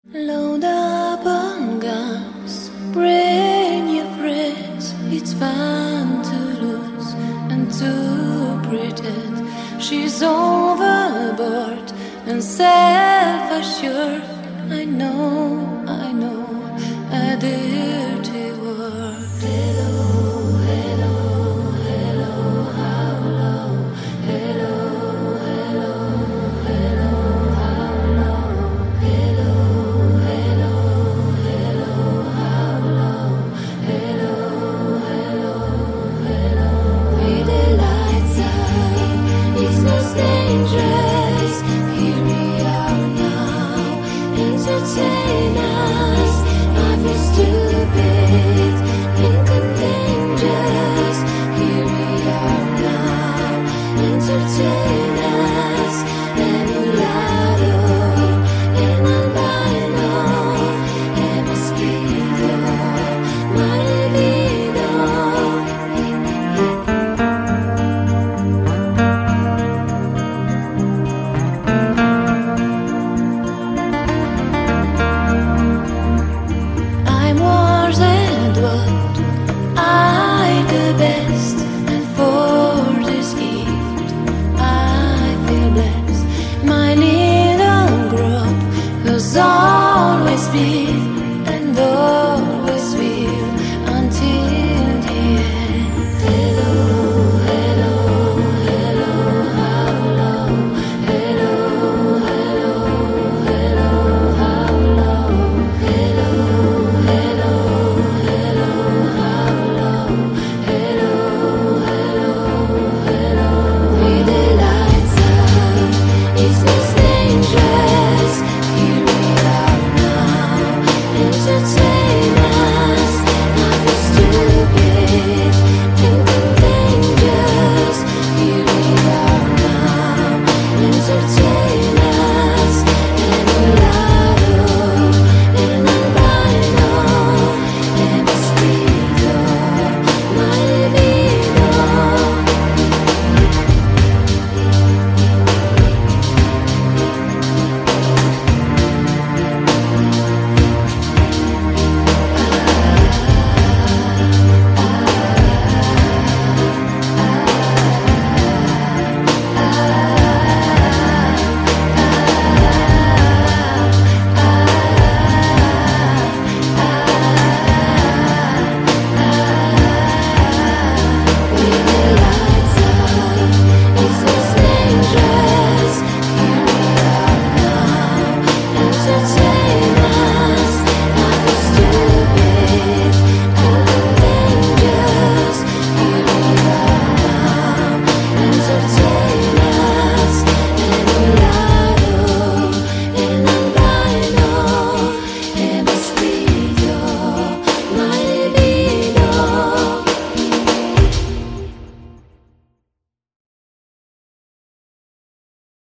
Load up on guns, bring your friends. It's fun to lose and to pretend. She's overboard and self-assured. I know, a dirty word. Hello, hello, hello, how low? Hello, hello, hello, how low? Hello, hello, hello, how low? Hello, hello, hello. With the lights out, it's less dangerous. Here we are now, entertained.